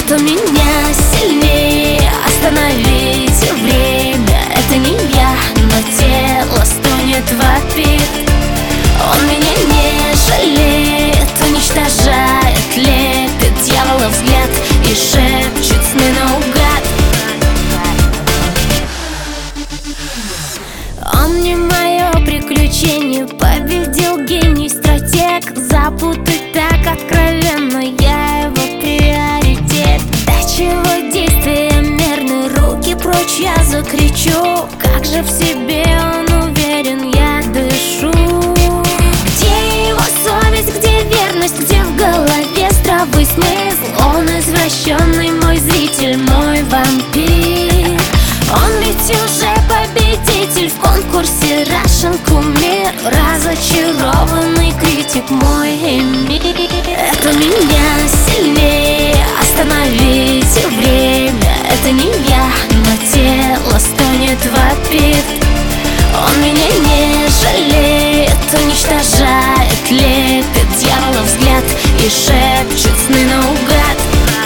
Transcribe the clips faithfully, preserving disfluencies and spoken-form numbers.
Это меня сильнее остановить время. Это не я, но тело стонет, вопит. Он меня не жалеет, уничтожает, лепит дьявола взгляд и шепчет сны наугад. Он не мое приключение, победил гений, стратег. Запутать так откровенно, я его приоритет. До чего действия мерны, руки прочь, я закричу. Как же в себе он уверен, я дышу. Где его совесть, где верность, где в голове здравый смысл? Он извращенный мой зритель, мой вампир. Он ведь уже победитель в конкурсе Russian кумир. Разочарованный критик, мой эмир. Это меня сильнее остановить время. Это не я, но тело стонет, вопит. Он меня не жалеет, уничтожает, лепит дьявола взгляд и шепчет сны наугад.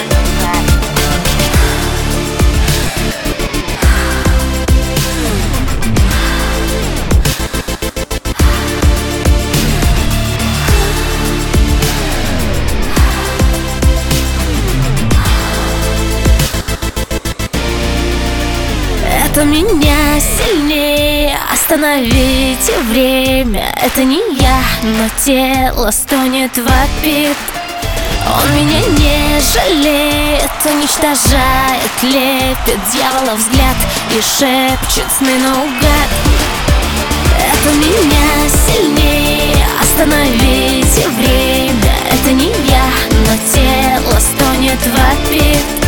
Это меня сильнее остановить время. Это не я, но тело стонет, вопит. Он меня не жалеет, уничтожает, лепит дьявола взгляд и шепчет сны наугад. Это меня сильнее остановить время. Это не я, но тело стонет, вопит.